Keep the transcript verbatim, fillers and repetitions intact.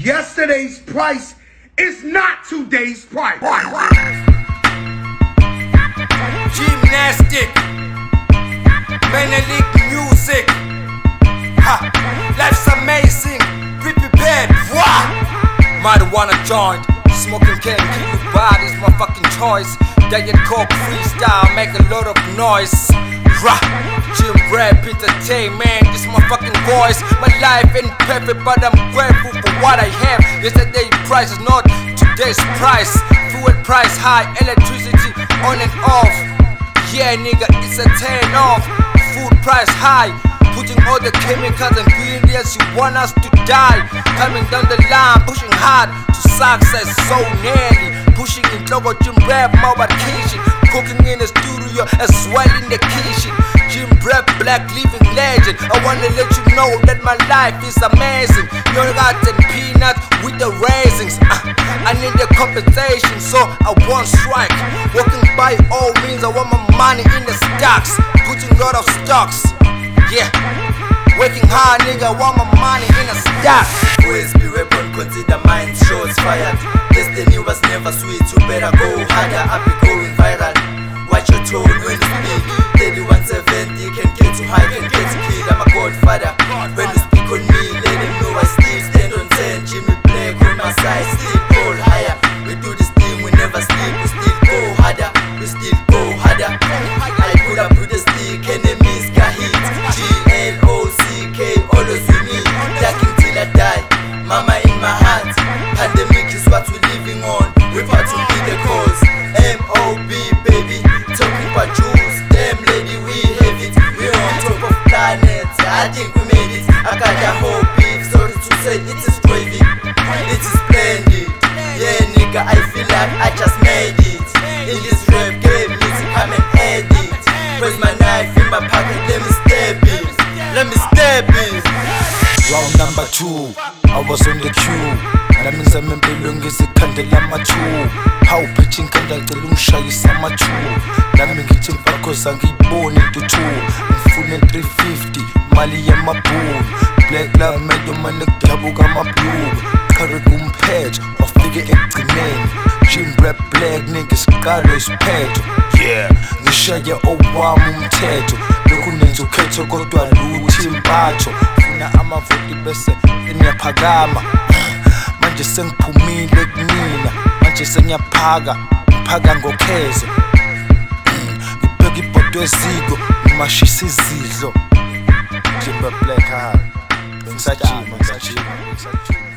Yesterday's price is not today's price. Gymnastic, Menelik music. Ha, life's amazing. Be prepared. Wah! Marijuana joint, smoking can keep you bad is my fucking choice. Diet Coke freestyle, make a lot of noise. Rah, Jim Rap entertainment, this my fucking voice. My life ain't perfect, but I'm grateful for what I have. Yesterday's price is not today's price. Fuel price high, electricity on and off. Yeah, nigga, it's a turn off. Food price high, putting all the chemicals and ingredients you want us to die. Coming down the line, pushing hard to success so nearly. Pushing in logo Jim Rap, mobile kitchen. Cooking in the studio as well in the kitchen. Jim Rap, black living legend. I wanna let you know that my life is amazing. You got ten peanuts with the raisins. uh, I need the compensation, so I won't strike. Working by all means, I want my money in the stocks. Putting a lot of stocks. Yeah, working hard, nigga, want my money in a stack. Always be weapon, consider mind shots fired. Destiny was never sweet, you better go harder. I'll be going viral. Watch your tone when you speak. thirty-one seventy can get you high, can get you killed. I'm a godfather. When you speak on me, let them know I still stand on ten. Jimmy Black on my side, still go higher. We do this thing, we never sleep, we still go harder. We still go harder. I put up with the stick, enemies got hit. G L O C K, always with me. Jacking till I die, mama in my heart. Pandemic is what we're living on. We're about to be the cause. M O B, baby, talking about Jews. Damn lady, we have it. We're on top of planet. I think we made it. I got a whole beef. Sorry to say, it is gravy. It is splendid. Yeah, nigga, I feel like I just made it. In this rap game, music, I'm an addict. Where's my knife in my pocket? Let me stab it. Let me stab it. Round number two, I was on the queue. Nami ngizama impilo ngizikhandela ama-two. Hawu phethe inkhanda ngicela ungishayisa ama-two. Nami ngithi ngibakhoza ngiyibone into two. Ngifune three fifty, mali yamabhulu. Black love made umane kudabuka amabhulu. Qhare kumphetho, wafike ekugcineni. Jim Rap Black nigga isiqalo isiphetho. Yeah, ngishaye owami umthetho. Lokhu nenza ukhetho kodwa luthi impatho. Funa amavoti bese niyaphakama. Manje sengiphumile kunina, manje sengiyaphaka, ngiphaka ngokhezo. Ngibheka ibhodo eziko, ngimashisa izidlo. Jim Rap Black ha. Ngisajima, ngisajima, ngisajima.